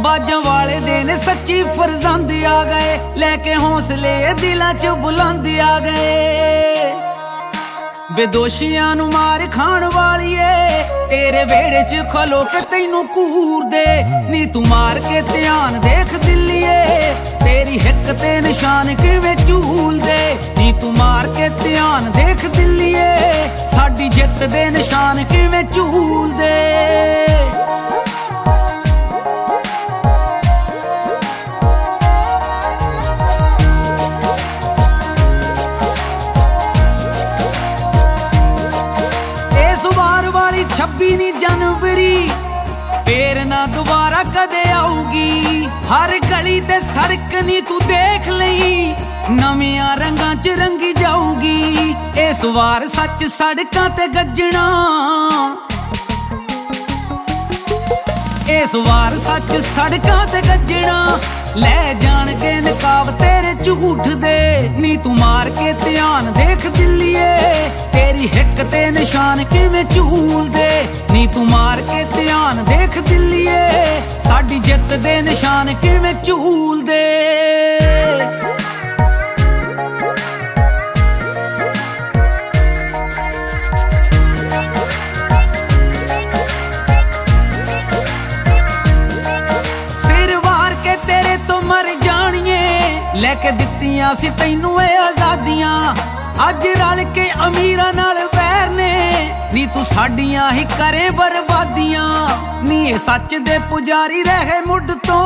बाजां वाले दिन सच्ची फरजंद आ गए, लेके हौसले दिलां च बुलंद आ गए। बेदोशियां नू मार खाण वालीए तेरे वेड़े च खलो के तैनू कूर दे। नी तू मार के ध्यान देख दिल्लीए तेरी हिक ते निशान किवें झूल दे। नी तू मार के ध्यान देख दिल्लीए साडी जित दे निशान किवें झूल दे। वाली 26 जनवरी फिर ना दोबारा कदे आऊगी। हर गली ते सड़क नी तू देख लई नवियां रंगां च रंगी जाऊगी। इस वार सच सड़कां ते गज्जणा, इस वार सच सड़कां ते गज्जणा। ले जाणगे नकाब तेरे झूठ दे। नी तू मार के ध्यान देख दिल्लीए तेरी हिक ते निशान किवें झूल दे। नी तू मार के ध्यान देख दिल्लीए साडी जित दे निशान किवें झूल दे। लेके दित्तियां सी तैनू ए आजादियां, अज रल के अमीरां नाल वैर ने। नी तू साडियां ही करे बर्बादियां। नी ए सच दे पुजारी रहे मुड तो,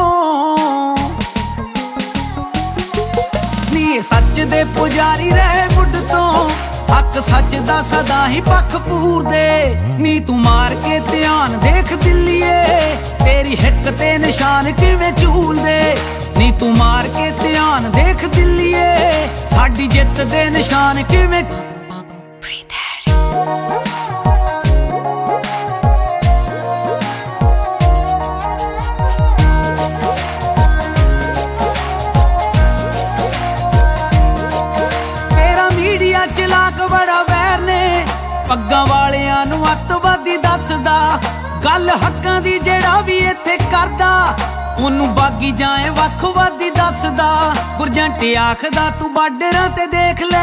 नी ए सच दे पुजारी रहे मुड तो। हक सच दा सदा ही पक्ष पूर दे। नी तू मार के ध्यान देख दिल्लीए तेरी हिक ते निशान किवें झूल दे। नी तू मार के ध्यान देख दिल्लीए साडी जित दे निशान किवें। तेरा मीडिया चलाक बड़ा वैर ने, पग्गां वालियां नू अतवादी दसदा। गल हक्कां दी जेड़ा भी इत्थे करदा ओनू बागी जाए वखवादी दसदा। गुरजंटे आखदा तू बार्डरां ते देख लै,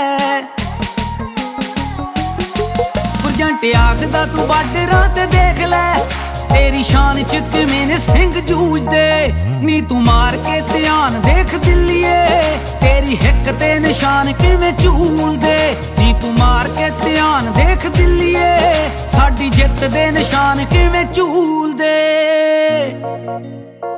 गुरजंटे आखदा तू बार्डरां ते देख लै तेरी शान च किवें ने सिंह जूझदे। नी तू मार के ध्यान देख दिल्लीए तेरी हिक ते निशान किवें झूल दे। नी तू मार के ध्यान देख दिल्लीए साडी जित दे निशान किवें झूल दे।